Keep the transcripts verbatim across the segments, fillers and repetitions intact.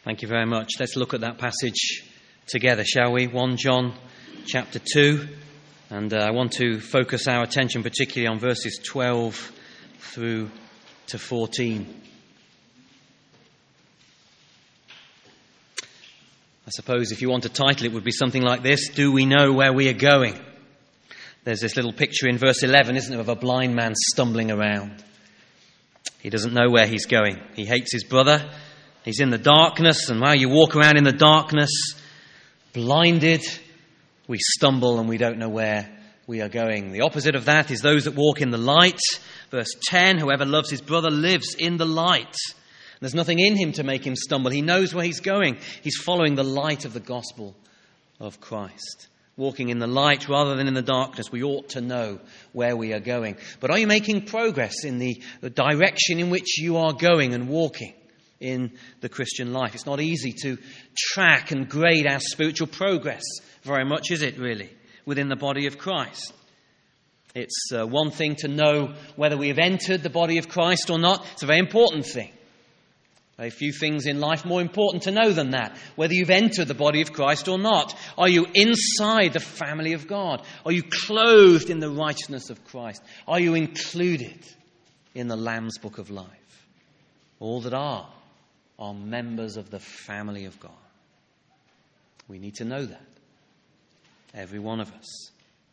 Thank you very much. Let's look at that passage together, shall we? First John chapter two. And uh, I want to focus our attention particularly on verses twelve through to fourteen. I suppose if you want to title it, it would be something like this: Do we know where we are going? There's this little picture in verse eleven, isn't it, of a blind man stumbling around. He doesn't know where he's going. He hates his brother. He's in the darkness, and while you walk around in the darkness, blinded, we stumble and we don't know where we are going. The opposite of that is those that walk in the light. Verse ten, whoever loves his brother lives in the light. There's nothing in him to make him stumble. He knows where he's going. He's following the light of the gospel of Christ. Walking in the light rather than in the darkness, we ought to know where we are going. But are you making progress in the, the direction in which you are going and walking in the Christian life? It's not easy to track and grade our spiritual progress very much, is it really, within the body of Christ? It's uh, one thing to know whether we have entered the body of Christ or not. It's a very important thing. Very few things in life more important to know than that. Whether you've entered the body of Christ or not. Are you inside the family of God? Are you clothed in the righteousness of Christ? Are you included in the Lamb's book of life? All that are, are members of the family of God. We need to know that. Every one of us.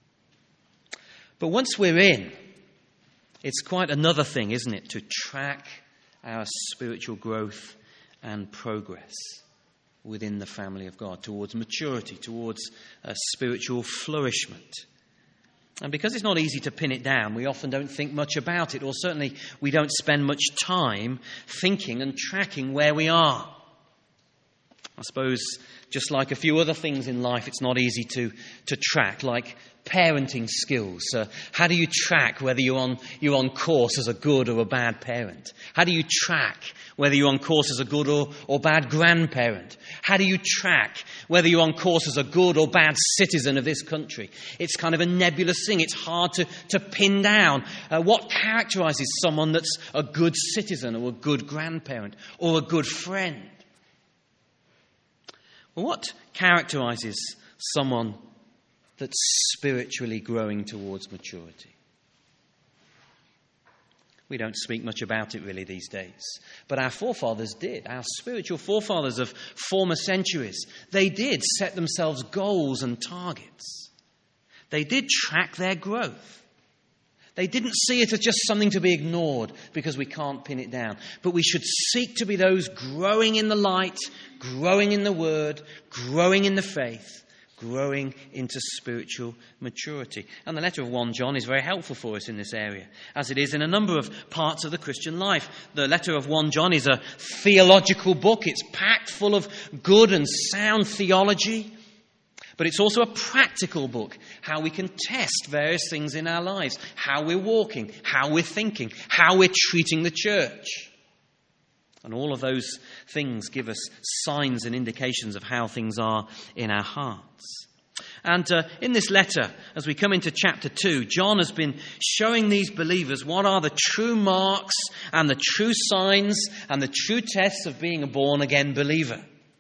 But once we're in, it's quite another thing, isn't it, to track our spiritual growth and progress within the family of God, towards maturity, towards uh, spiritual flourishment. And because it's not easy to pin it down, we often don't think much about it, or certainly we don't spend much time thinking and tracking where we are. I suppose, just like a few other things in life, it's not easy to, to track, like parenting skills. Uh, how do you track whether you're on, you're on course as a good or a bad parent? How do you track whether you're on course as a good or, or bad grandparent? How do you track whether you're on course as a good or bad citizen of this country? It's kind of a nebulous thing. It's hard to, to pin down. Uh, what characterizes someone that's a good citizen or a good grandparent or a good friend? Well, what characterizes someone that's spiritually growing towards maturity? We don't speak much about it really these days. But our forefathers did. Our spiritual forefathers of former centuries, they did set themselves goals and targets. They did track their growth. They didn't see it as just something to be ignored because we can't pin it down. But we should seek to be those growing in the light, growing in the word, growing in the faith, growing into spiritual maturity. And the letter of First John is very helpful for us in this area, as it is in a number of parts of the Christian life. The letter of First John is a theological book. It's packed full of good and sound theology. But it's also a practical book, how we can test various things in our lives, how we're walking, how we're thinking, how we're treating the church. And all of those things give us signs and indications of how things are in our hearts. And uh, in this letter, as we come into chapter two, John has been showing these believers what are the true marks and the true signs and the true tests of being a born-again believer.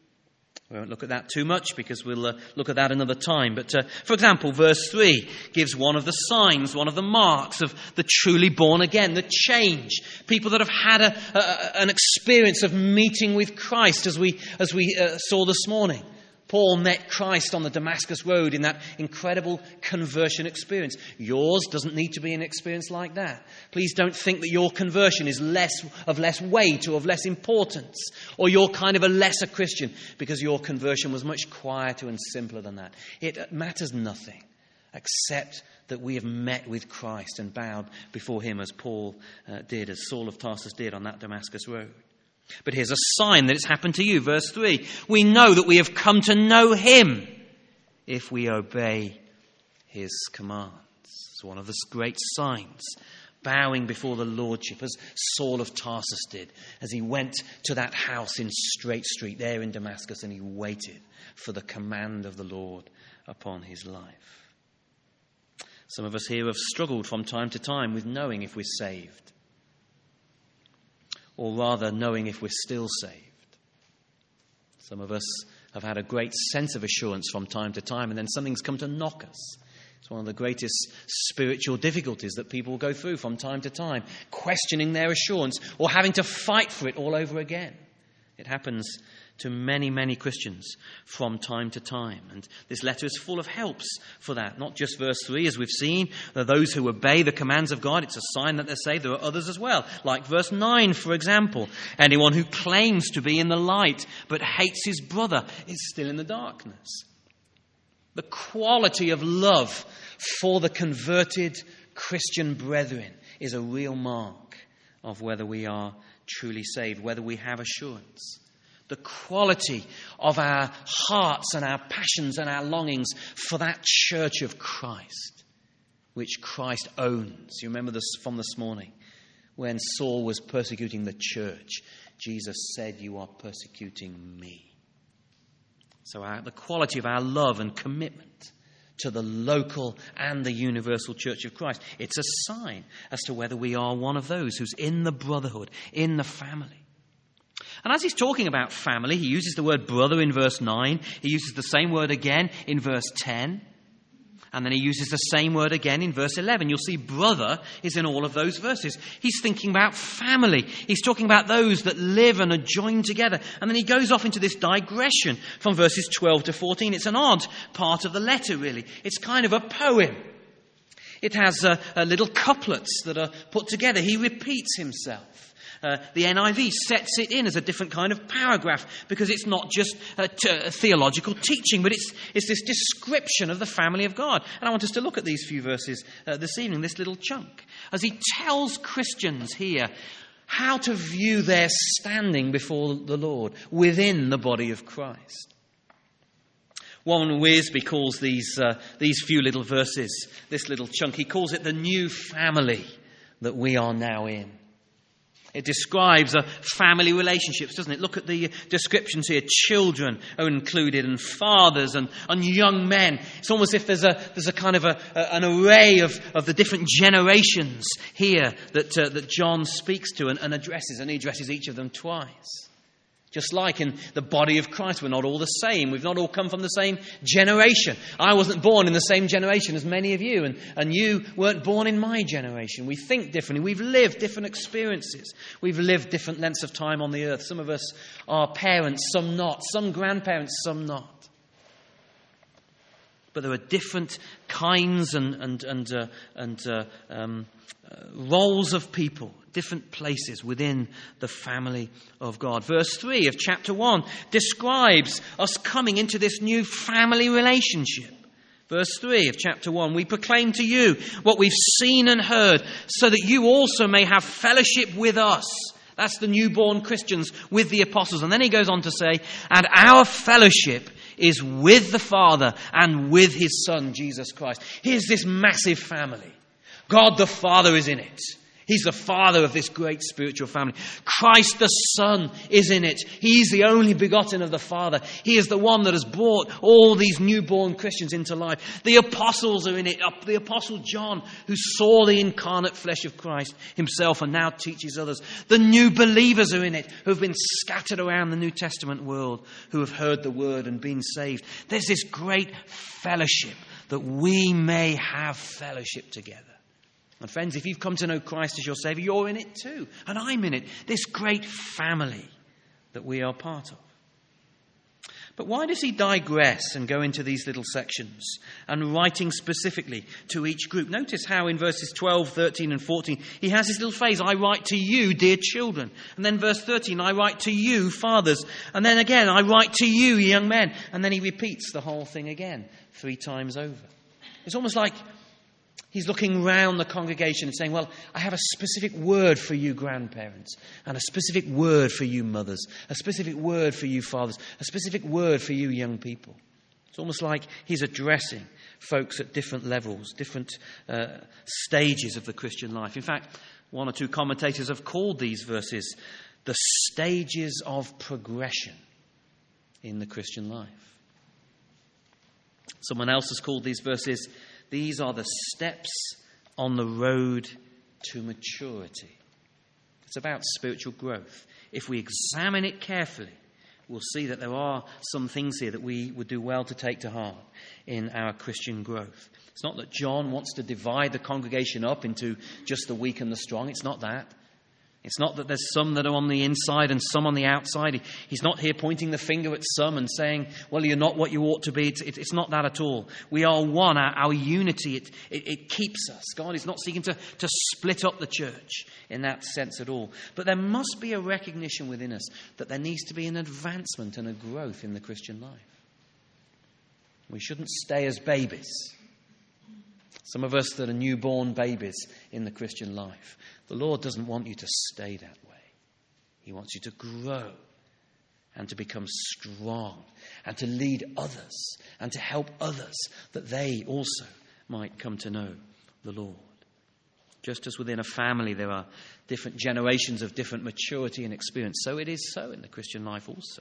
We won't look at that too much because we'll uh, look at that another time. But uh, for example, verse three gives one of the signs, one of the marks of the truly born again, the change. People that have had a, a, an experience of meeting with Christ, as we, as we uh, saw this morning. Paul met Christ on the Damascus Road in that incredible conversion experience. Yours doesn't need to be an experience like that. Please don't think that your conversion is less of less weight or of less importance, or you're kind of a lesser Christian because your conversion was much quieter and simpler than that. It matters nothing except that we have met with Christ and bowed before him as Paul uh, did, as Saul of Tarsus did on that Damascus Road. But here's a sign that it's happened to you. Verse three. We know that we have come to know him if we obey his commands. It's one of the great signs. Bowing before the Lordship, as Saul of Tarsus did, as he went to that house in Straight Street there in Damascus, and he waited for the command of the Lord upon his life. Some of us here have struggled from time to time with knowing if we're saved. Or rather, knowing if we're still saved. Some of us have had a great sense of assurance from time to time, and then something's come to knock us. It's one of the greatest spiritual difficulties that people go through from time to time, questioning their assurance or having to fight for it all over again. It happens to many, many Christians from time to time. And this letter is full of helps for that. Not just verse three, as we've seen. There are those who obey the commands of God. It's a sign that they're saved. There are others as well. Like verse nine, for example. Anyone who claims to be in the light but hates his brother is still in the darkness. The quality of love for the converted Christian brethren is a real mark of whether we are truly saved, whether we have assurance. The quality of our hearts and our passions and our longings for that church of Christ, which Christ owns. You remember this from this morning, when Saul was persecuting the church, Jesus said, "You are persecuting me." So our, the quality of our love and commitment to the local and the universal church of Christ, it's a sign as to whether we are one of those who's in the brotherhood, in the family. And as he's talking about family, he uses the word brother in verse nine. He uses the same word again in verse ten. And then he uses the same word again in verse eleven. You'll see brother is in all of those verses. He's thinking about family. He's talking about those that live and are joined together. And then he goes off into this digression from verses twelve to fourteen. It's an odd part of the letter, really. It's kind of a poem. It has uh, uh, little couplets that are put together. He repeats himself. Uh, the N I V sets it in as a different kind of paragraph because it's not just a, t- a theological teaching, but it's, it's this description of the family of God. And I want us to look at these few verses uh, this evening, this little chunk, as he tells Christians here how to view their standing before the Lord within the body of Christ. Warren Wiersbe calls these, uh, these few little verses, this little chunk, he calls it the new family that we are now in. It describes uh, family relationships, doesn't it? Look at the descriptions here. Children are included, and fathers and, and young men. It's almost as if there's a there's a kind of a, a an array of, of the different generations here that uh, that John speaks to and, and addresses, and he addresses each of them twice. Just like in the body of Christ, we're not all the same. We've not all come from the same generation. I wasn't born in the same generation as many of you, and, and you weren't born in my generation. We think differently. We've lived different experiences. We've lived different lengths of time on the earth. Some of us are parents, some not. Some grandparents, some not. But there are different kinds and and and uh, and uh, um, uh, roles of people, different places within the family of God. Verse three of chapter one describes us coming into this new family relationship. Verse three of chapter one, we proclaim to you what we've seen and heard, so that you also may have fellowship with us. That's the newborn Christians with the apostles. And then he goes on to say, and our fellowship is with the Father and with his Son, Jesus Christ. Here's this massive family. God the Father is in it. He's the father of this great spiritual family. Christ the Son is in it. He's the only begotten of the Father. He is the one that has brought all these newborn Christians into life. The apostles are in it. The apostle John, who saw the incarnate flesh of Christ himself and now teaches others. The new believers are in it, who have been scattered around the New Testament world, who have heard the word and been saved. There's this great fellowship that we may have fellowship together. And friends, if you've come to know Christ as your Saviour, you're in it too. And I'm in it. This great family that we are part of. But why does he digress and go into these little sections and writing specifically to each group? Notice how in verses twelve, thirteen and fourteen, he has this little phrase, I write to you, dear children. And then verse thirteen, I write to you, fathers. And then again, I write to you, young men. And then he repeats the whole thing again, three times over. It's almost like he's looking round the congregation and saying, well, I have a specific word for you grandparents, and a specific word for you mothers, a specific word for you fathers, a specific word for you young people. It's almost like he's addressing folks at different levels, different uh, stages of the Christian life. In fact, one or two commentators have called these verses the stages of progression in the Christian life. Someone else has called these verses, these are the steps on the road to maturity. It's about spiritual growth. If we examine it carefully, we'll see that there are some things here that we would do well to take to heart in our Christian growth. It's not that John wants to divide the congregation up into just the weak and the strong. It's not that. It's not that there's some that are on the inside and some on the outside. He's not here pointing the finger at some and saying, well, you're not what you ought to be. It's, it's not that at all. We are one. Our, our unity, it, it, it keeps us. God is not seeking to, to split up the church in that sense at all. But there must be a recognition within us that there needs to be an advancement and a growth in the Christian life. We shouldn't stay as babies. Some of us that are newborn babies in the Christian life. The Lord doesn't want you to stay that way. He wants you to grow and to become strong and to lead others and to help others that they also might come to know the Lord. Just as within a family there are different generations of different maturity and experience, so it is so in the Christian life also.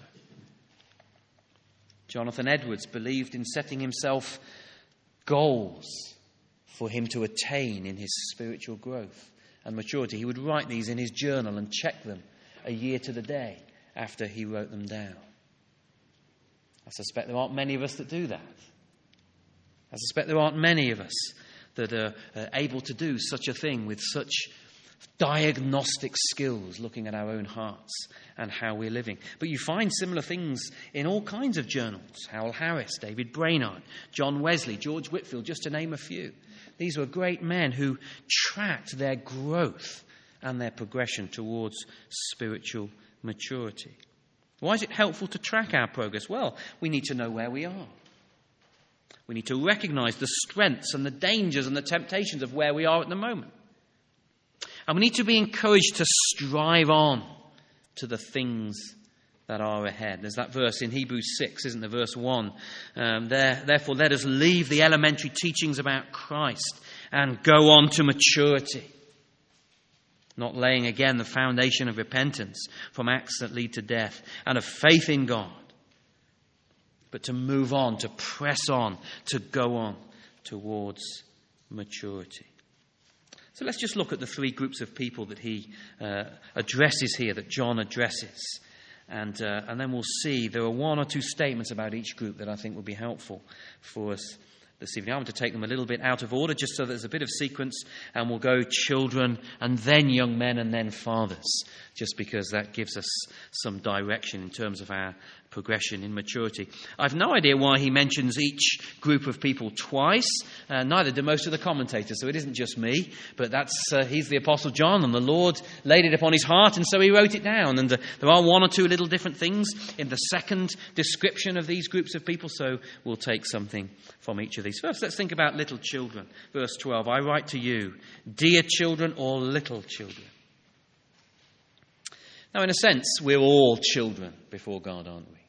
Jonathan Edwards believed in setting himself goals for him to attain in his spiritual growth and maturity. He would write these in his journal and check them a year to the day after he wrote them down. I suspect there aren't many of us that do that. I suspect there aren't many of us that are uh, able to do such a thing with such diagnostic skills, looking at our own hearts and how we're living. But you find similar things in all kinds of journals. Howell Harris, David Brainerd, John Wesley, George Whitefield, just to name a few. These were great men who tracked their growth and their progression towards spiritual maturity. Why is it helpful to track our progress? Well, we need to know where we are. We need to recognize the strengths and the dangers and the temptations of where we are at the moment. And we need to be encouraged to strive on to the things that are ahead. There's that verse in Hebrews six, isn't there? Verse one. Um, there, Therefore, let us leave the elementary teachings about Christ and go on to maturity. Not laying again the foundation of repentance from acts that lead to death and of faith in God. But to move on, to press on, to go on towards maturity. So let's just look at the three groups of people that he uh, addresses here, that John addresses. And uh, and then we'll see there are one or two statements about each group that I think will be helpful for us this evening. I want to take them a little bit out of order just so there's a bit of sequence, and we'll go children and then young men and then fathers, just because that gives us some direction in terms of our progression in maturity. I've no idea why he mentions each group of people twice. Uh, neither do most of the commentators, so it isn't just me, but that's uh, he's the Apostle John, and the Lord laid it upon his heart, and so he wrote it down. And uh, there are one or two little different things in the second description of these groups of people, so we'll take something from each of these. First, let's think about little children. Verse twelve, I write to you, dear children or little children. Now, in a sense, we're all children before God, aren't we?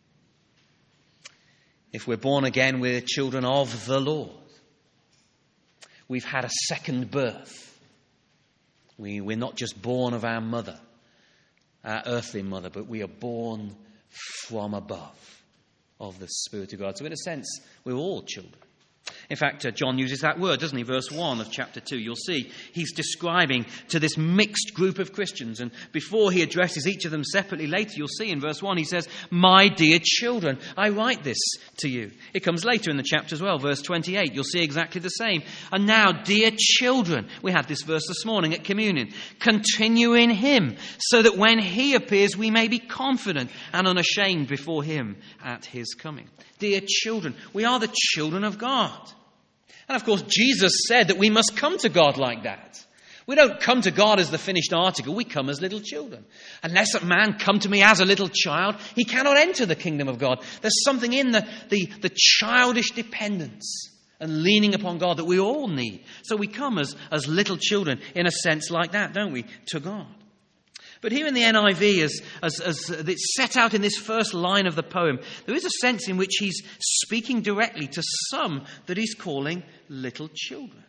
If we're born again, we're children of the Lord. We've had a second birth. We, we're not just born of our mother, our earthly mother, but we are born from above of the Spirit of God. So in a sense, we're all children. In fact, uh, John uses that word, doesn't he? Verse one of chapter two. You'll see he's describing to this mixed group of Christians. And before he addresses each of them separately later, you'll see in verse one, he says, my dear children, I write this to you. It comes later in the chapter as well, verse twenty-eight. You'll see exactly the same. And now, dear children, we had this verse this morning at communion. Continue in him, so that when he appears, we may be confident and unashamed before him at his coming. Dear children, we are the children of God. And of course, Jesus said that we must come to God like that. We don't come to God as the finished article. We come as little children. Unless a man come to me as a little child, he cannot enter the kingdom of God. There's something in the, the, the childish dependence and leaning upon God that we all need. So we come as, as little children in a sense like that, don't we, to God. But here in the N I V, as, as, as it's set out in this first line of the poem, there is a sense in which he's speaking directly to some that he's calling little children.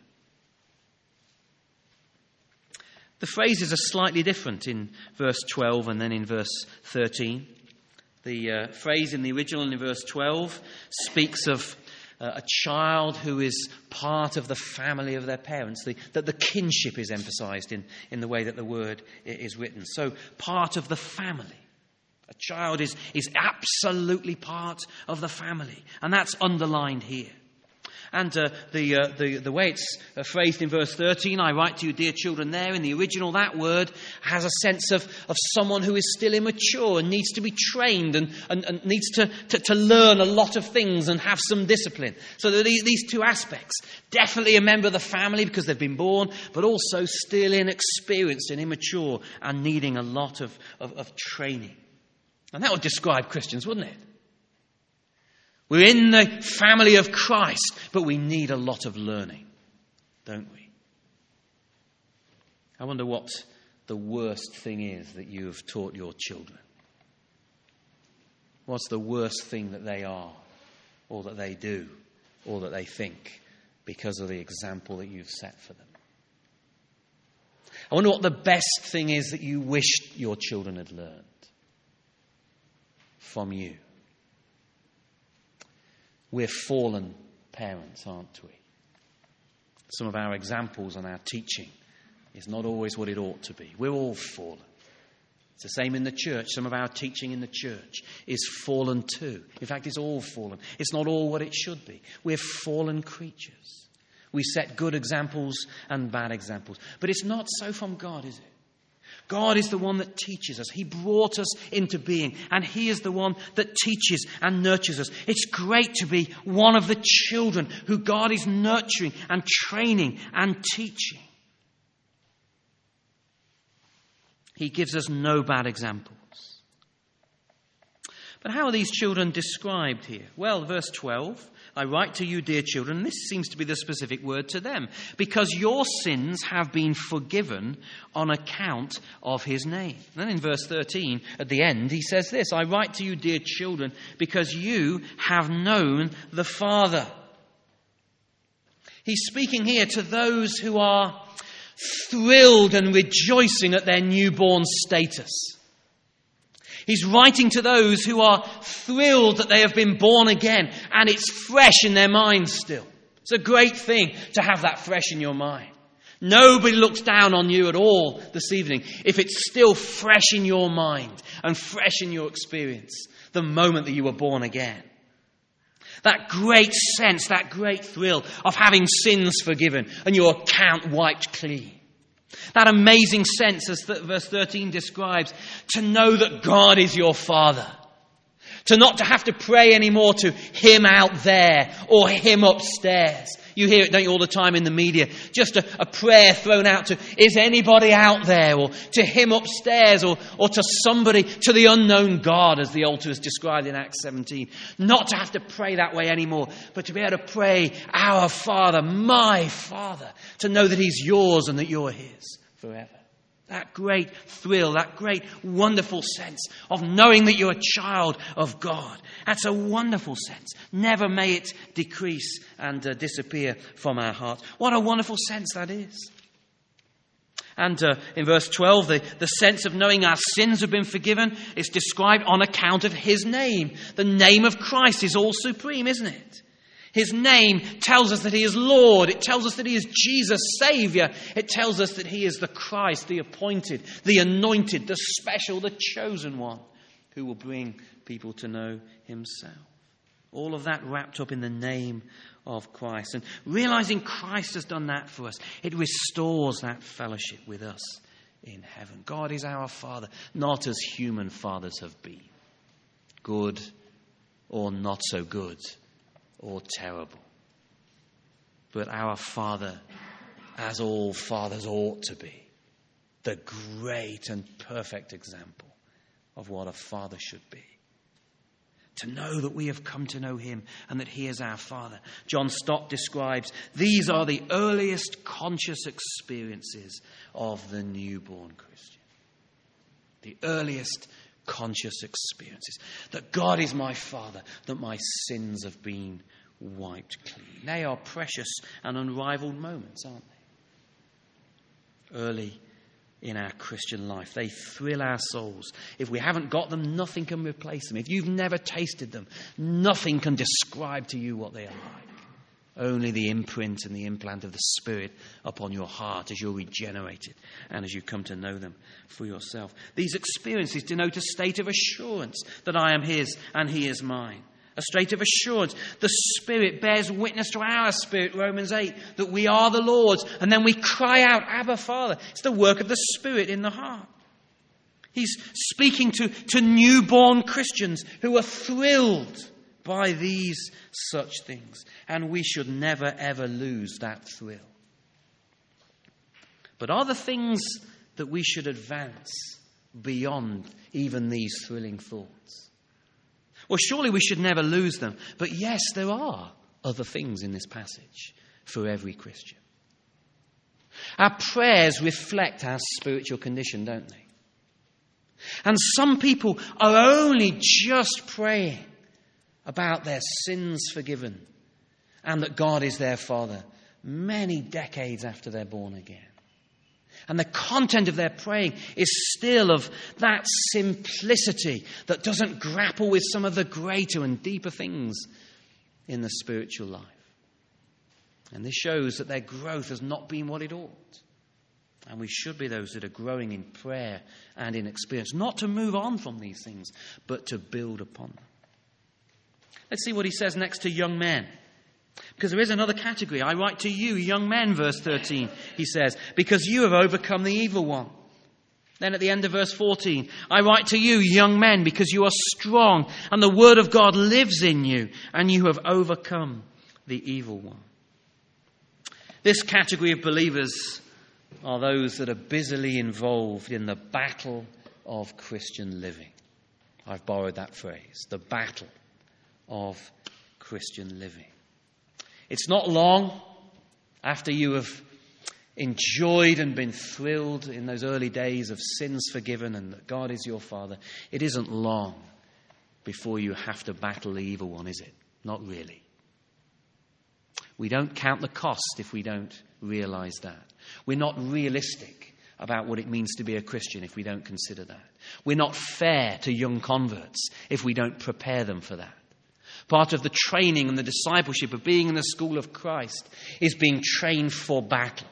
The phrases are slightly different in verse twelve and then in verse thirteen. The uh, phrase in the original in verse twelve speaks of Uh, a child who is part of the family of their parents, the, that the kinship is emphasized in, in the way that the word is written. So, part of the family. A child is, is absolutely part of the family. And that's underlined here. And uh, the, uh, the the way it's uh, phrased in verse thirteen, I write to you, dear children, there, in the original, that word has a sense of, of someone who is still immature and needs to be trained and, and, and needs to, to, to learn a lot of things and have some discipline. So there are these, these two aspects. Definitely a member of the family because they've been born, but also still inexperienced and immature and needing a lot of, of, of training. And that would describe Christians, wouldn't it? We're in the family of Christ, but we need a lot of learning, don't we? I wonder what the worst thing is that you have taught your children. What's the worst thing that they are, or that they do, or that they think because of the example that you've set for them? I wonder what the best thing is that you wished your children had learned from you. We're fallen parents, aren't we? Some of our examples and our teaching is not always what it ought to be. We're all fallen. It's the same in the church. Some of our teaching in the church is fallen too. In fact, it's all fallen. It's not all what it should be. We're fallen creatures. We set good examples and bad examples. But it's not so from God, is it? God is the one that teaches us. He brought us into being, and He is the one that teaches and nurtures us. It's great to be one of the children who God is nurturing and training and teaching. He gives us no bad examples. But how are these children described here? Well, verse twelve, I write to you, dear children, and this seems to be the specific word to them, because your sins have been forgiven on account of His name. And then in verse thirteen, at the end, he says this, I write to you, dear children, because you have known the Father. He's speaking here to those who are thrilled and rejoicing at their newborn status. He's writing to those who are thrilled that they have been born again, and it's fresh in their minds still. It's a great thing to have that fresh in your mind. Nobody looks down on you at all this evening if it's still fresh in your mind and fresh in your experience the moment that you were born again. That great sense, that great thrill of having sins forgiven and your account wiped clean. That amazing sense, as th- verse thirteen describes, to know that God is your Father. To not to have to pray anymore to Him out there or Him upstairs. You hear it, don't you, all the time in the media. Just a, a prayer thrown out to, is anybody out there? Or to Him upstairs, or, or to somebody, to the unknown God, as the altar is described in Acts seventeen. Not to have to pray that way anymore, but to be able to pray, our Father, my Father. To know that He's yours and that you're His forever. That great thrill, that great wonderful sense of knowing that you're a child of God. That's a wonderful sense. Never may it decrease and uh, disappear from our hearts. What a wonderful sense that is. And uh, in verse twelve, the, the sense of knowing our sins have been forgiven is described on account of His name. The name of Christ is all supreme, isn't it? His name tells us that He is Lord. It tells us that He is Jesus, Saviour. It tells us that He is the Christ, the appointed, the anointed, the special, the chosen one who will bring people to know Himself. All of that wrapped up in the name of Christ. And realizing Christ has done that for us, it restores that fellowship with us in heaven. God is our Father, not as human fathers have been. Good or not so good, or terrible. But our Father, as all fathers ought to be, the great and perfect example of what a father should be. To know that we have come to know Him and that He is our Father. John Stott describes, these are the earliest conscious experiences of the newborn Christian. The earliest conscious experiences. That God is my Father, that my sins have been wiped clean. They are precious and unrivaled moments, aren't they? Early in our Christian life. They thrill our souls. If we haven't got them, nothing can replace them. If you've never tasted them, nothing can describe to you what they are like. Only the imprint and the implant of the Spirit upon your heart as you're regenerated and as you come to know them for yourself. These experiences denote a state of assurance that I am his and he is mine. A state of assurance. The Spirit bears witness to our spirit, Romans eight, that we are the Lord's. And then we cry out, Abba, Father. It's the work of the Spirit in the heart. He's speaking to, to newborn Christians who are thrilled by these such things. And we should never, ever lose that thrill. But are there things that we should advance beyond even these thrilling thoughts? Well, surely we should never lose them. But yes, there are other things in this passage for every Christian. Our prayers reflect our spiritual condition, don't they? And some people are only just praying about their sins forgiven and that God is their Father many decades after they're born again. And the content of their praying is still of that simplicity that doesn't grapple with some of the greater and deeper things in the spiritual life. And this shows that their growth has not been what it ought. And we should be those that are growing in prayer and in experience, not to move on from these things, but to build upon them. Let's see what he says next to young men. Because there is another category. I write to you, young men, verse thirteen, he says, because you have overcome the evil one. Then at the end of verse fourteen, I write to you, young men, because you are strong, and the word of God lives in you, and you have overcome the evil one. This category of believers are those that are busily involved in the battle of Christian living. I've borrowed that phrase, the battle of Christian living. It's not long after you have enjoyed and been thrilled in those early days of sins forgiven and that God is your Father. It isn't long before you have to battle the evil one, is it? Not really. We don't count the cost if we don't realize that. We're not realistic about what it means to be a Christian if we don't consider that. We're not fair to young converts if we don't prepare them for that. Part of the training and the discipleship of being in the school of Christ is being trained for battle.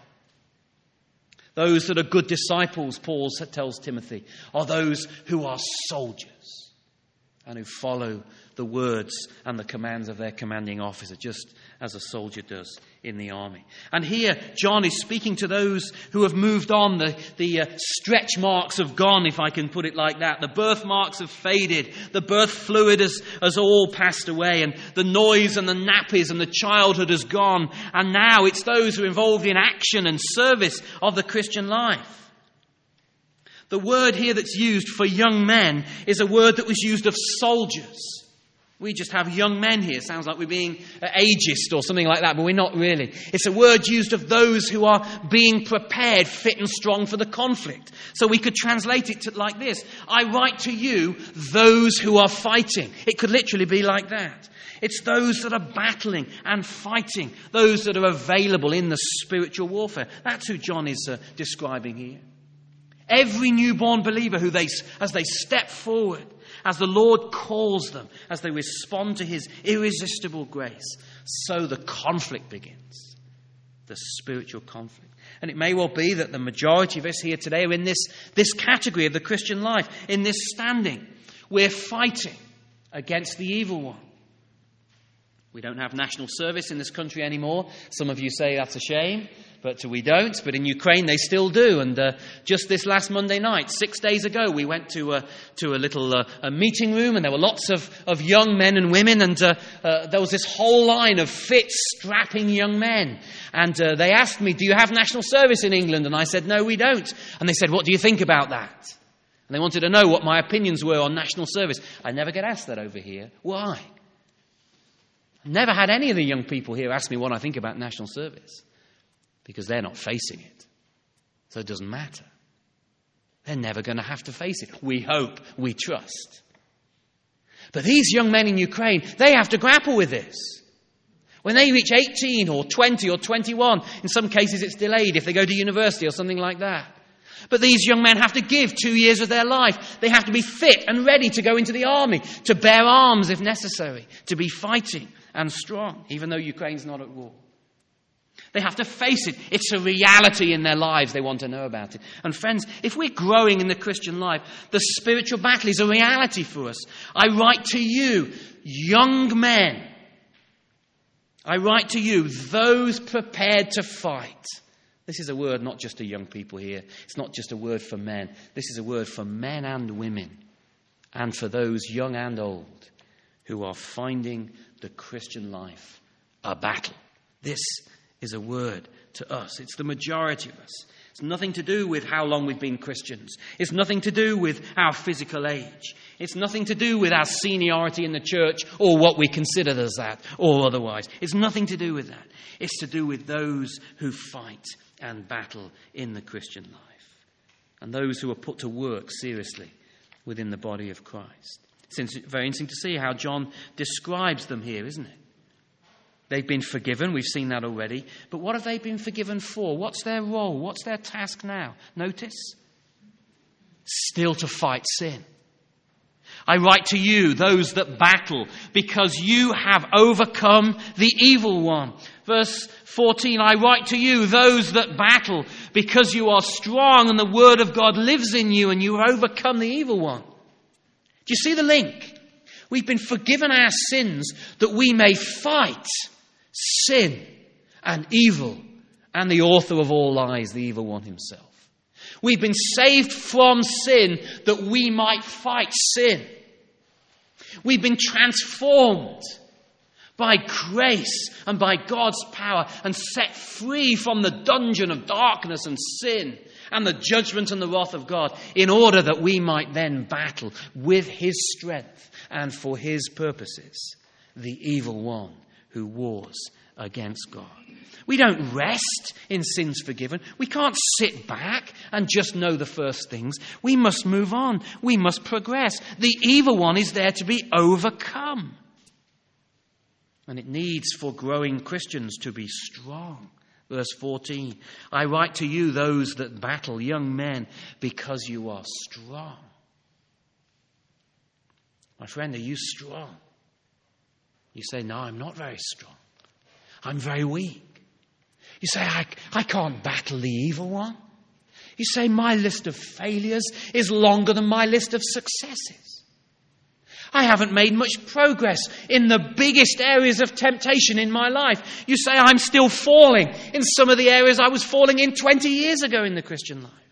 Those that are good disciples, Paul tells Timothy, are those who are soldiers and who follow the words and the commands of their commanding officer, just as a soldier does in the army. And here, John is speaking to those who have moved on. The, the uh, stretch marks have gone, if I can put it like that. The birthmarks have faded. The birth fluid has, has all passed away. And the noise and the nappies and the childhood has gone. And now it's those who are involved in action and service of the Christian life. The word here that's used for young men is a word that was used of soldiers. We just have young men here. Sounds like we're being ageist or something like that, but we're not really. It's a word used of those who are being prepared, fit and strong for the conflict. So we could translate it to, like this. I write to you, those who are fighting. It could literally be like that. It's those that are battling and fighting, those that are available in the spiritual warfare. That's who John is uh, describing here. Every newborn believer who they, as they step forward, as the Lord calls them, as they respond to his irresistible grace, so the conflict begins. The spiritual conflict. And it may well be that the majority of us here today are in this, this category of the Christian life, in this standing. We're fighting against the evil one. We don't have national service in this country anymore. Some of you say that's a shame, but we don't. But in Ukraine, they still do. And uh, just this last Monday night, six days ago, we went to, uh, to a little uh, a meeting room, and there were lots of, of young men and women, and uh, uh, there was this whole line of fit, strapping young men. And uh, they asked me, do you have national service in England? And I said, no, we don't. And they said, what do you think about that? And they wanted to know what my opinions were on national service. I never get asked that over here. Why? Never had any of the young people here ask me what I think about national service, because they're not facing it. So it doesn't matter. They're never going to have to face it. We hope, we trust. But these young men in Ukraine, they have to grapple with this. When they reach eighteen or twenty or twenty-one, in some cases it's delayed if they go to university or something like that. But these young men have to give two years of their life. They have to be fit and ready to go into the army, to bear arms if necessary, to be fighting and strong, even though Ukraine's not at war. They have to face it. It's a reality in their lives. They want to know about it. And friends, if we're growing in the Christian life, the spiritual battle is a reality for us. I write to you, young men. I write to you, those prepared to fight. This is a word not just to young people here. It's not just a word for men. This is a word for men and women, and for those young and old who are finding the Christian life a battle. This is a word to us. It's the majority of us. It's nothing to do with how long we've been Christians. It's nothing to do with our physical age. It's nothing to do with our seniority in the church or what we consider as that or otherwise. It's nothing to do with that. It's to do with those who fight and battle in the Christian life, and those who are put to work seriously within the body of Christ. It's very interesting to see how John describes them here, isn't it? They've been forgiven. We've seen that already. But what have they been forgiven for? What's their role? What's their task now? Notice. Still to fight sin. I write to you, those that battle, because you have overcome the evil one. Verse fourteen, I write to you, those that battle, because you are strong and the word of God lives in you and you have overcome the evil one. Do you see the link? We've been forgiven our sins that we may fight sin and evil and the author of all lies, the evil one himself. We've been saved from sin that we might fight sin. We've been transformed by grace and by God's power and set free from the dungeon of darkness and sin and the judgment and the wrath of God, in order that we might then battle with his strength and for his purposes the evil one who wars against God. We don't rest in sins forgiven. We can't sit back and just know the first things. We must move on. We must progress. The evil one is there to be overcome. And it needs for growing Christians to be strong. Verse fourteen, I write to you, those that battle, young men, because you are strong. My friend, are you strong? You say, no, I'm not very strong. I'm very weak. You say, I, I can't battle the evil one. You say, my list of failures is longer than my list of successes. I haven't made much progress in the biggest areas of temptation in my life. You say, I'm still falling in some of the areas I was falling in twenty years ago in the Christian life.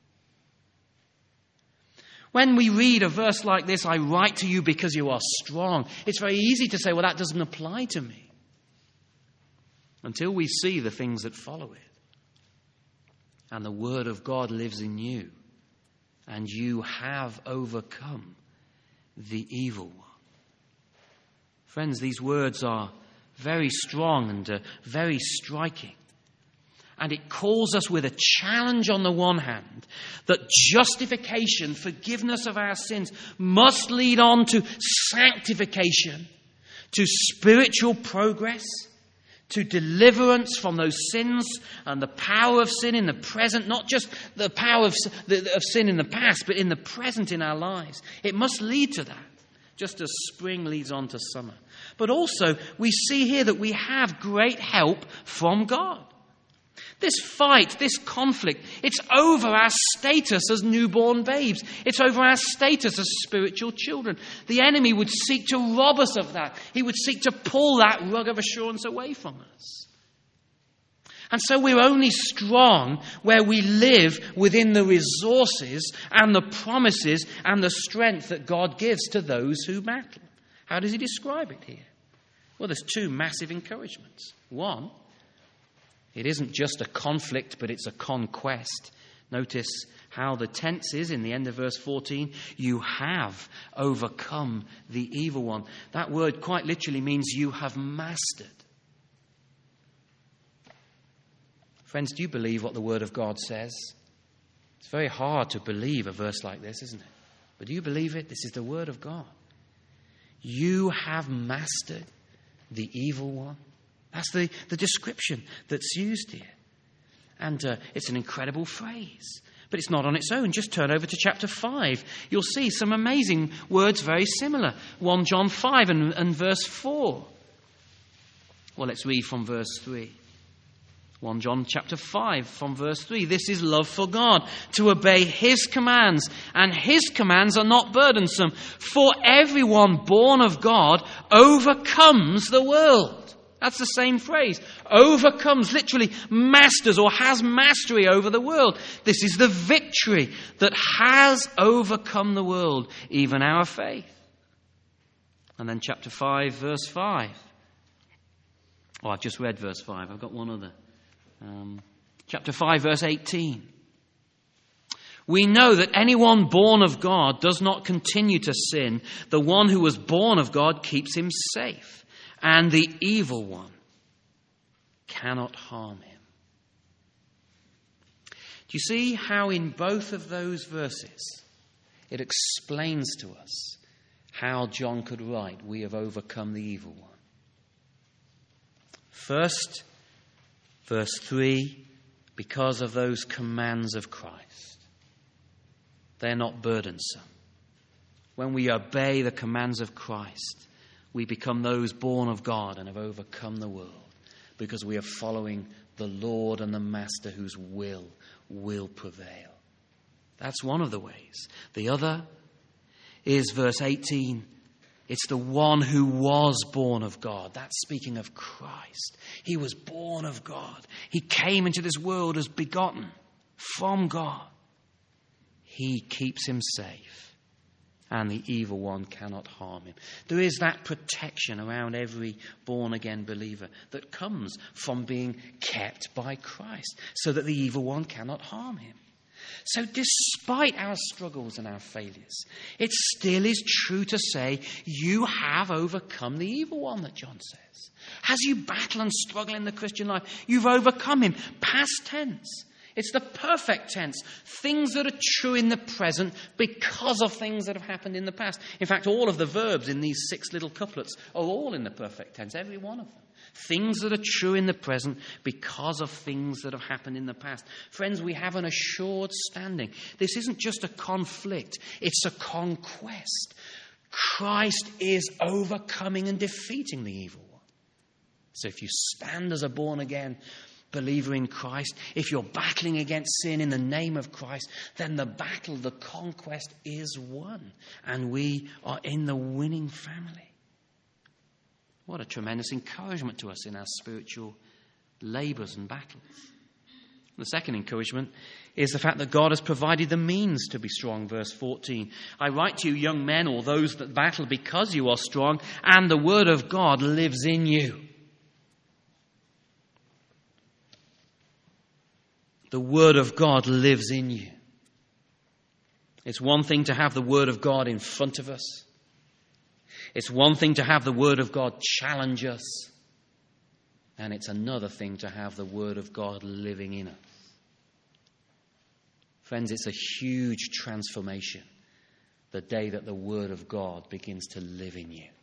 When we read a verse like this, I write to you because you are strong, it's very easy to say, well, that doesn't apply to me. Until we see the things that follow it. And the word of God lives in you. And you have overcome the evil one. Friends, these words are very strong and uh, very striking. And it calls us with a challenge on the one hand, that justification, forgiveness of our sins, must lead on to sanctification, to spiritual progress, to deliverance from those sins and the power of sin in the present, not just the power of, of sin in the past, but in the present in our lives. It must lead to that, just as spring leads on to summer. But also, we see here that we have great help from God. This fight, this conflict, it's over our status as newborn babes. It's over our status as spiritual children. The enemy would seek to rob us of that. He would seek to pull that rug of assurance away from us. And so we're only strong where we live within the resources and the promises and the strength that God gives to those who battle. How does he describe it here? Well, there's two massive encouragements. One, it isn't just a conflict, but it's a conquest. Notice how the tense is in the end of verse fourteen. You have overcome the evil one. That word quite literally means you have mastered. Friends, do you believe what the Word of God says? It's very hard to believe a verse like this, isn't it? But do you believe it? This is the Word of God. You have mastered the evil one. That's the, the description that's used here. And uh, it's an incredible phrase. But it's not on its own. Just turn over to chapter five. You'll see some amazing words very similar. First John five and, and verse four. Well, let's read from verse three. First John chapter five from verse three. This is love for God, to obey his commands. And his commands are not burdensome. For everyone born of God overcomes the world. That's the same phrase. Overcomes, literally masters or has mastery over the world. This is the victory that has overcome the world, even our faith. And then chapter five, verse five. Oh, I've just read verse five. I've got one other. Um, chapter five, verse eighteen. We know that anyone born of God does not continue to sin. The one who was born of God keeps him safe. And the evil one cannot harm him. Do you see how in both of those verses it explains to us how John could write, we have overcome the evil one? First, verse three, because of those commands of Christ. They're not burdensome. When we obey the commands of Christ, we become those born of God and have overcome the world because we are following the Lord and the Master whose will will prevail. That's one of the ways. The other is verse eighteen. It's the one who was born of God. That's speaking of Christ. He was born of God. He came into this world as begotten from God. He keeps him safe. And the evil one cannot harm him. There is that protection around every born-again believer that comes from being kept by Christ, so that the evil one cannot harm him. So despite our struggles and our failures, it still is true to say you have overcome the evil one, that John says. As you battle and struggle in the Christian life, you've overcome him. Past tense. It's the perfect tense. Things that are true in the present because of things that have happened in the past. In fact, all of the verbs in these six little couplets are all in the perfect tense, every one of them. Things that are true in the present because of things that have happened in the past. Friends, we have an assured standing. This isn't just a conflict, it's a conquest. Christ is overcoming and defeating the evil one. So if you stand as a born-again believer in Christ, if you're battling against sin in the name of Christ, then the battle, the conquest is won. And we are in the winning family. What a tremendous encouragement to us in our spiritual labours and battles. The second encouragement is the fact that God has provided the means to be strong. Verse fourteen. I write to you, young men, or those that battle, because you are strong, and the word of God lives in you. The Word of God lives in you. It's one thing to have the Word of God in front of us. It's one thing to have the Word of God challenge us. And it's another thing to have the Word of God living in us. Friends, it's a huge transformation the day that the Word of God begins to live in you.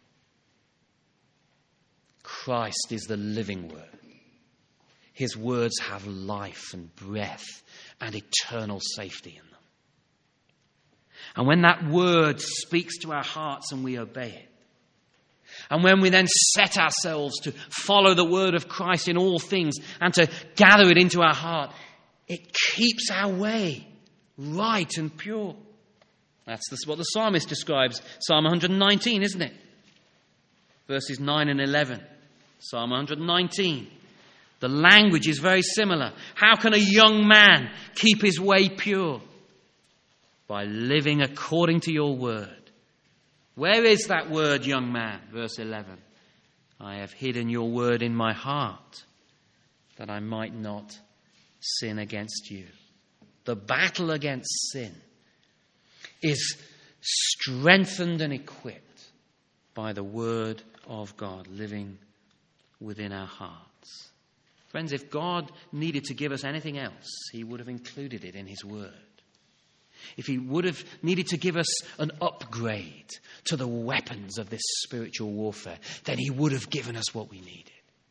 Christ is the living Word. His words have life and breath and eternal safety in them. And when that word speaks to our hearts and we obey it, and when we then set ourselves to follow the word of Christ in all things and to gather it into our heart, it keeps our way right and pure. That's what the psalmist describes. Psalm one nineteen, isn't it? Verses nine and eleven. Psalm one nineteen. The language is very similar. How can a young man keep his way pure? By living according to your word. Where is that word, young man? Verse eleven. I have hidden your word in my heart, that I might not sin against you. The battle against sin is strengthened and equipped by the word of God living within our hearts. Friends, if God needed to give us anything else, he would have included it in his word. If he would have needed to give us an upgrade to the weapons of this spiritual warfare, then he would have given us what we needed.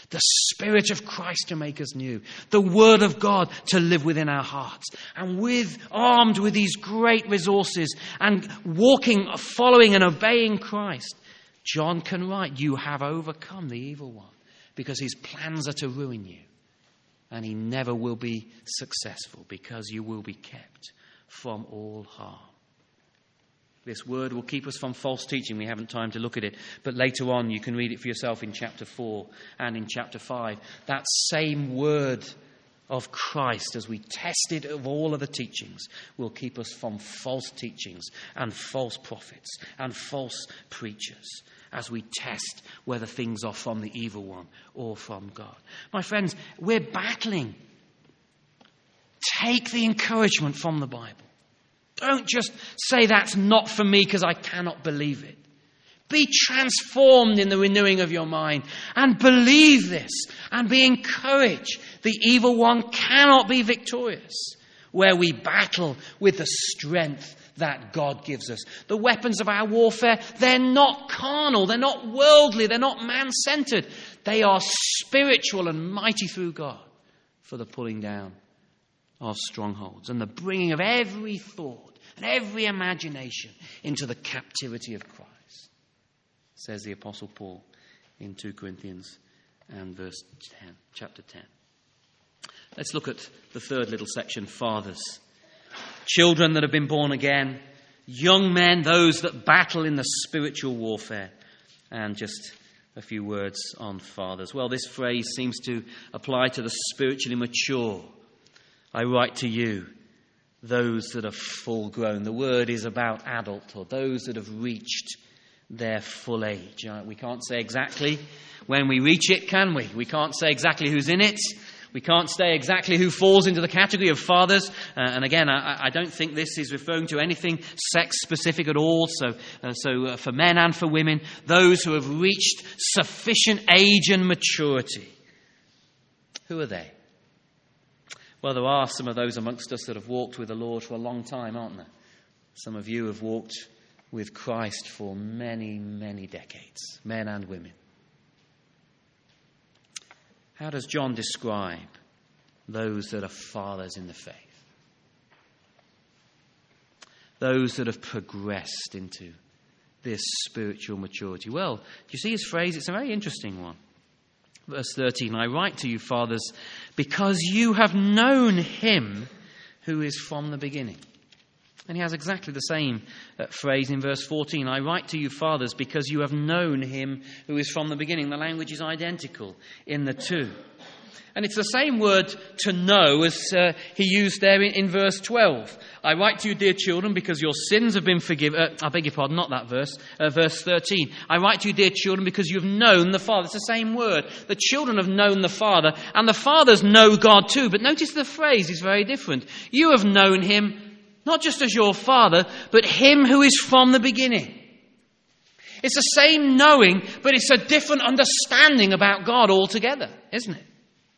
The Spirit of Christ to make us new. The Word of God to live within our hearts. And with, armed with these great resources and walking, following and obeying Christ, John can write, you have overcome the evil one, because his plans are to ruin you. And he never will be successful, because you will be kept from all harm. This word will keep us from false teaching. We haven't time to look at it. But later on, you can read it for yourself in chapter four and in chapter five. That same word of Christ, as we test it of all other teachings, will keep us from false teachings and false prophets and false preachers, as we test whether things are from the evil one or from God. My friends, we're battling. Take the encouragement from the Bible. Don't just say that's not for me because I cannot believe it. Be transformed in the renewing of your mind and believe this and be encouraged. The evil one cannot be victorious where we battle with the strength that God gives us. The weapons of our warfare, they're not carnal, they're not worldly, they're not man-centered. They are spiritual and mighty through God for the pulling down of strongholds and the bringing of every thought and every imagination into the captivity of Christ, says the Apostle Paul in two Corinthians and verse ten, chapter ten. Let's look at the third little section, fathers. Children that have been born again, young men, those that battle in the spiritual warfare, and just a few words on fathers. Well, this phrase seems to apply to the spiritually mature. I write to you, those that are full grown. The word is about adult, or those that have reached their full age. Uh, we can't say exactly when we reach it, can we? We can't say exactly who's in it. We can't say exactly who falls into the category of fathers. Uh, and again, I, I don't think this is referring to anything sex-specific at all. So, uh, so uh, for men and for women, those who have reached sufficient age and maturity. Who are they? Well, there are some of those amongst us that have walked with the Lord for a long time, aren't there? Some of you have walked with Christ for many, many decades, men and women. How does John describe those that are fathers in the faith? Those that have progressed into this spiritual maturity. Well, do you see his phrase? It's a very interesting one. Verse thirteen, I write to you, fathers, because you have known him who is from the beginning. And he has exactly the same uh, phrase in verse fourteen. I write to you, fathers, because you have known him who is from the beginning. The language is identical in the two. And it's the same word to know as uh, he used there in, in verse twelve. I write to you, dear children, because your sins have been forgiven. Uh, I beg your pardon, not that verse. Uh, verse thirteen. I write to you, dear children, because you have known the Father. It's the same word. The children have known the Father, and the fathers know God too. But notice the phrase is very different. You have known him, not just as your Father, but him who is from the beginning. It's the same knowing, but it's a different understanding about God altogether, isn't it?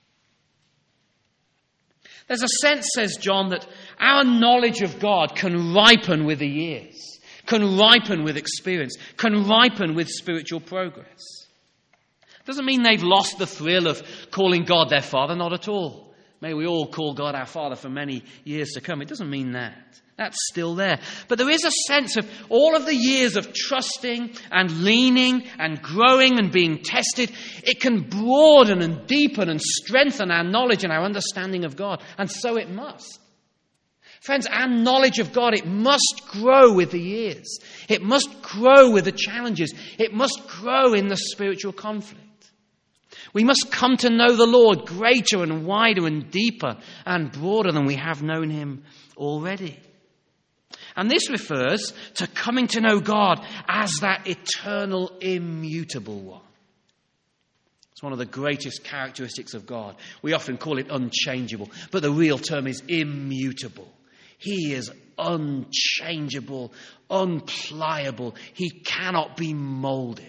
There's a sense, says John, that our knowledge of God can ripen with the years, can ripen with experience, can ripen with spiritual progress. Doesn't mean they've lost the thrill of calling God their Father, not at all. May we all call God our Father for many years to come. It doesn't mean that. That's still there. But there is a sense of all of the years of trusting and leaning and growing and being tested. It can broaden and deepen and strengthen our knowledge and our understanding of God. And so it must. Friends, our knowledge of God, it must grow with the years. It must grow with the challenges. It must grow in the spiritual conflict. We must come to know the Lord greater and wider and deeper and broader than we have known him already. And this refers to coming to know God as that eternal, immutable one. It's one of the greatest characteristics of God. We often call it unchangeable, but the real term is immutable. He is unchangeable, unpliable. He cannot be molded.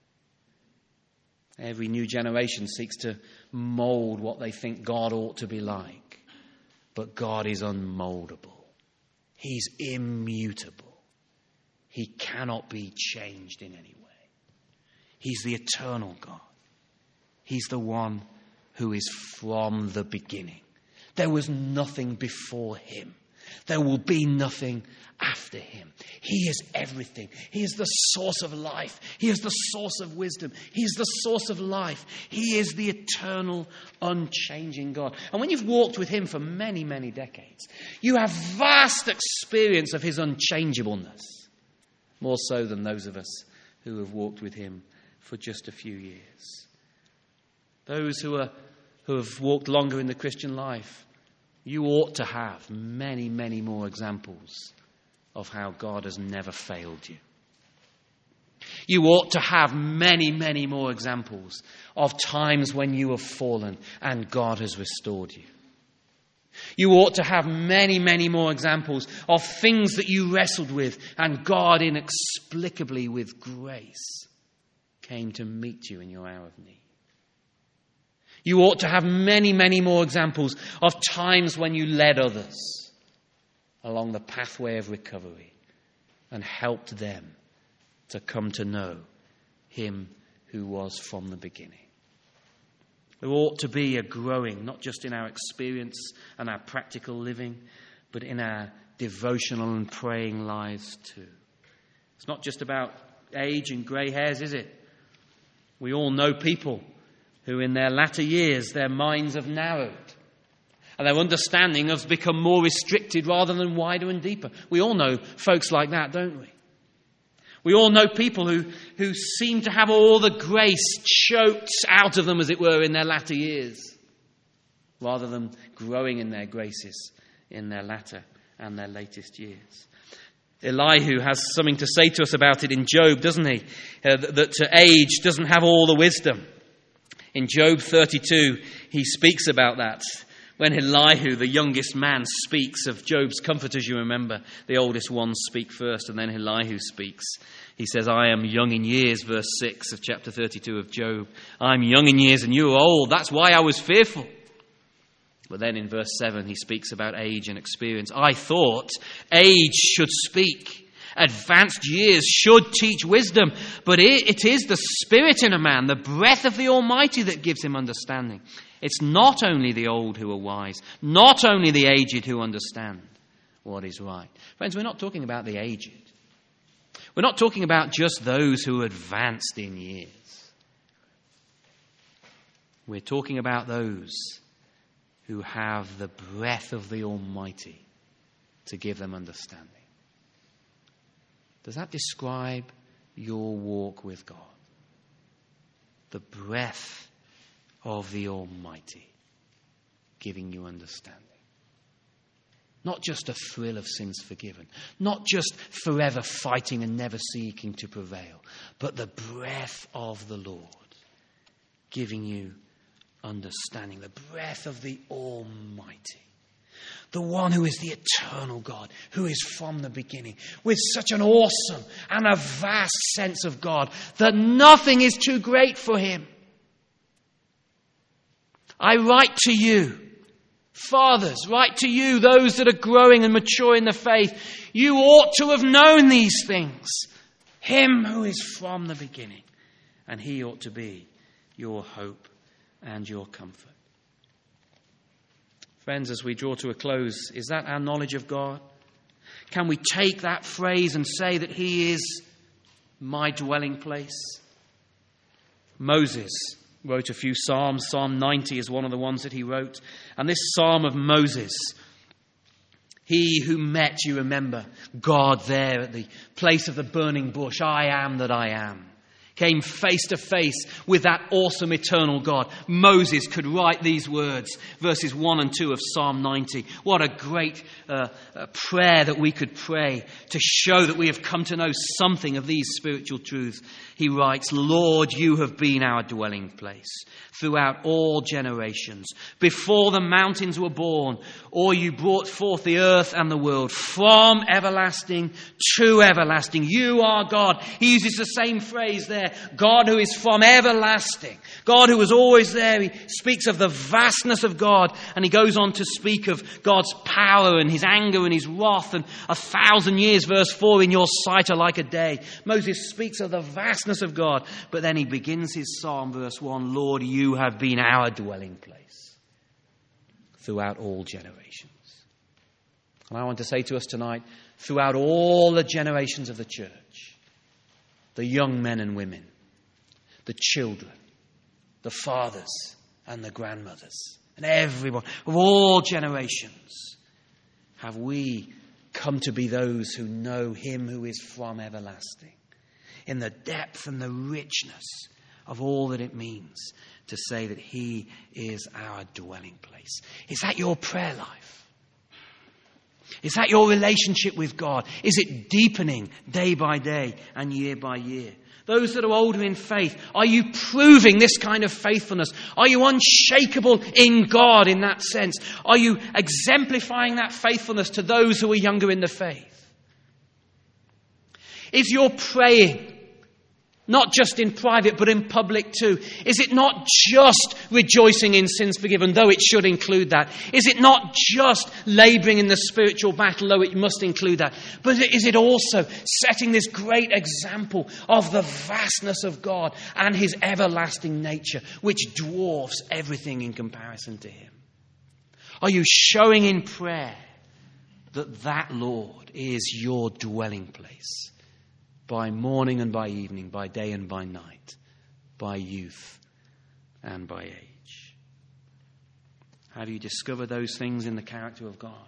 Every new generation seeks to mold what they think God ought to be like. But God is unmoldable. He's immutable. He cannot be changed in any way. He's the eternal God. He's the one who is from the beginning. There was nothing before him. There will be nothing after him. He is everything. He is the source of life. He is the source of wisdom. He is the source of life. He is the eternal, unchanging God. And when you've walked with him for many, many decades, you have vast experience of his unchangeableness, more so than those of us who have walked with him for just a few years. Those who are who have walked longer in the Christian life, you ought to have many, many more examples of how God has never failed you. You ought to have many, many more examples of times when you have fallen and God has restored you. You ought to have many, many more examples of things that you wrestled with and God inexplicably with grace came to meet you in your hour of need. You ought to have many, many more examples of times when you led others along the pathway of recovery and helped them to come to know him who was from the beginning. There ought to be a growing, not just in our experience and our practical living, but in our devotional and praying lives too. It's not just about age and grey hairs, is it? We all know people who in their latter years, their minds have narrowed and their understanding has become more restricted rather than wider and deeper. We all know folks like that, don't we? We all know people who, who seem to have all the grace choked out of them, as it were, in their latter years, rather than growing in their graces in their latter and their latest years. Elihu has something to say to us about it in Job, doesn't he? Uh, that uh, age doesn't have all the wisdom. In Job thirty-two, he speaks about that. When Elihu, the youngest man, speaks of Job's comforters, you remember, the oldest ones speak first, and then Elihu speaks. He says, I am young in years, verse six of chapter thirty-two of Job. I'm young in years and you are old. That's why I was fearful. But then in verse seven, he speaks about age and experience. I thought age should speak. Advanced years should teach wisdom, but it, it is the spirit in a man, the breath of the Almighty that gives him understanding. It's not only the old who are wise, not only the aged who understand what is right. Friends, we're not talking about the aged. We're not talking about just those who are advanced in years. We're talking about those who have the breath of the Almighty to give them understanding. Does that describe your walk with God? The breath of the Almighty giving you understanding. Not just a thrill of sins forgiven. Not just forever fighting and never seeking to prevail. But the breath of the Lord giving you understanding. The breath of the Almighty. The one who is the eternal God, who is from the beginning, with such an awesome and a vast sense of God that nothing is too great for him. I write to you, fathers, write to you, those that are growing and mature in the faith. You ought to have known these things. Him who is from the beginning. And he ought to be your hope and your comfort. Friends, as we draw to a close, is that our knowledge of God? Can we take that phrase and say that he is my dwelling place? Moses wrote a few psalms. Psalm ninety is one of the ones that he wrote. And this psalm of Moses, he who met, you remember, God there at the place of the burning bush, I am that I am, came face to face with that awesome eternal God. Moses could write these words, verses one and two of Psalm ninety. What a great uh, uh, prayer that we could pray to show that we have come to know something of these spiritual truths. He writes, Lord, you have been our dwelling place throughout all generations. Before the mountains were born, or you brought forth the earth and the world, from everlasting to everlasting. You are God. He uses the same phrase there. there. God who is from everlasting. God who was always there. He speaks of the vastness of God. And he goes on to speak of God's power and his anger and his wrath. And a thousand years, verse four, in your sight are like a day. Moses speaks of the vastness of God. But then he begins his psalm, verse one, Lord, you have been our dwelling place throughout all generations. And I want to say to us tonight, throughout all the generations of the church, the young men and women, the children, the fathers and the grandmothers, and everyone of all generations, have we come to be those who know him who is from everlasting, in the depth and the richness of all that it means to say that he is our dwelling place. Is that your prayer life? Is that your relationship with God? Is it deepening day by day and year by year? Those that are older in faith, are you proving this kind of faithfulness? Are you unshakable in God in that sense? Are you exemplifying that faithfulness to those who are younger in the faith? Is your praying not just in private, but in public too? Is it not just rejoicing in sins forgiven, though it should include that? Is it not just labouring in the spiritual battle, though it must include that? But is it also setting this great example of the vastness of God and his everlasting nature, which dwarfs everything in comparison to him? Are you showing in prayer that that Lord is your dwelling place? By morning and by evening, by day and by night, by youth and by age. How do you discover those things in the character of God?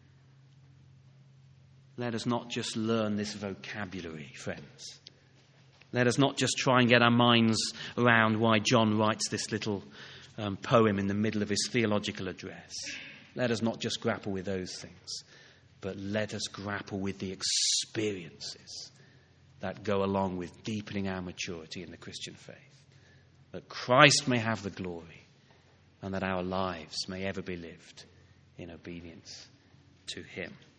Let us not just learn this vocabulary, friends. Let us not just try and get our minds around why John writes this little um, poem in the middle of his theological address. Let us not just grapple with those things, but let us grapple with the experiences that go along with deepening our maturity in the Christian faith. That Christ may have the glory and that our lives may ever be lived in obedience to him.